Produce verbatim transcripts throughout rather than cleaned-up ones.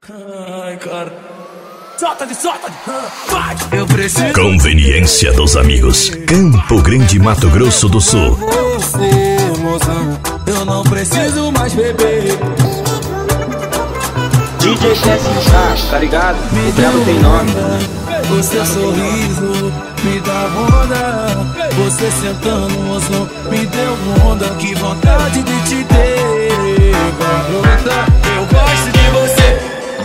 Ai, cara. Solta de solta de. Vai. Eu preciso. Conveniência dos amigos. Campo Grande, Mato Grosso do Sul. Você, mozão, eu não preciso mais beber. D J T S K, tá ligado? O brabo tem nome. O seu sorriso me dá onda. Você sentando, moção, me deu onda. Que vontade de te ter, garota. Eu gosto de você.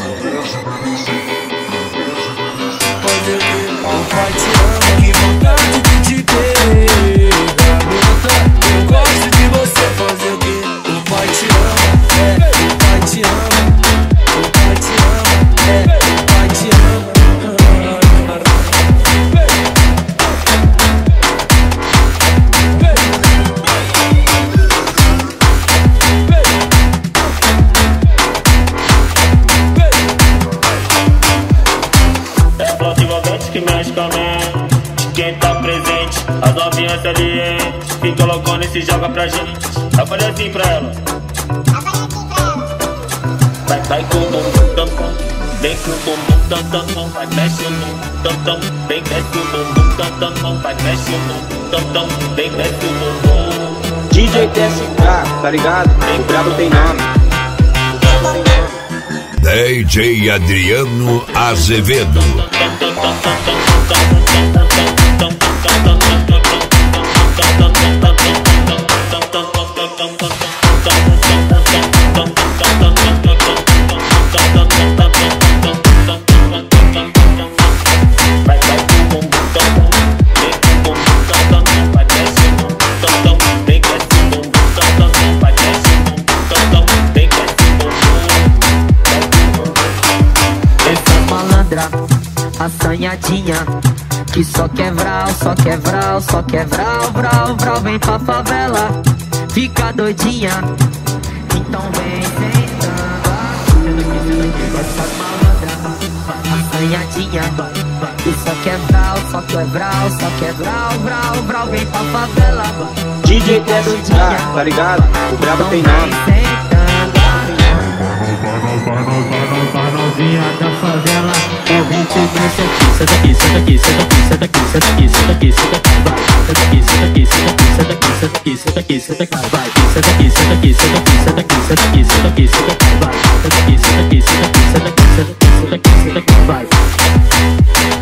Pode ver, o pai te ama. Que vontade de te ter, garota. Eu gosto de você. Fazer o quê? O pai te ama, é, o pai te ama. O pai te ama, é, o pai te ama. Que mexe com a mente, quem tá presente, as novinhas salientes, fica loucona e se joga pra gente. Eu falei assim pra ela, vai, vai com o bumbum tam tam, vem com o bumbum tam tam tam, vai mexe o bumbum tam tam, vem desce o bumbum tam tam tam, vai mexe o bumbum tam tam, vem desce o bumbum. D J T S K, tá ligado? O brabo tem nome. D J Adriano Azevedo. Assanhadinha, que só quer vral, só quer vral, só quer vral, vral, vral, vem pra favela, fica doidinha, então vem sentando. Essa malandra, assanhadinha, que só quer vral, só quer vral, só quer vral, vral, vral, vem pra favela, D J T S K, tá ligado? O brabo tem nome. Vai novinha da favela, o ritmo é esse aqui. Senta aqui, senta aqui, senta aqui, senta aqui, senta aqui, senta aqui, senta aqui, vai. Senta aqui, senta aqui, senta aqui, senta aqui, senta aqui, senta aqui, vai. Senta aqui, senta aqui, senta aqui, senta aqui, senta aqui, senta aqui, senta aqui, vai. Senta aqui, senta aqui, senta aqui, senta aqui, senta aqui, senta aqui, senta aqui, vai.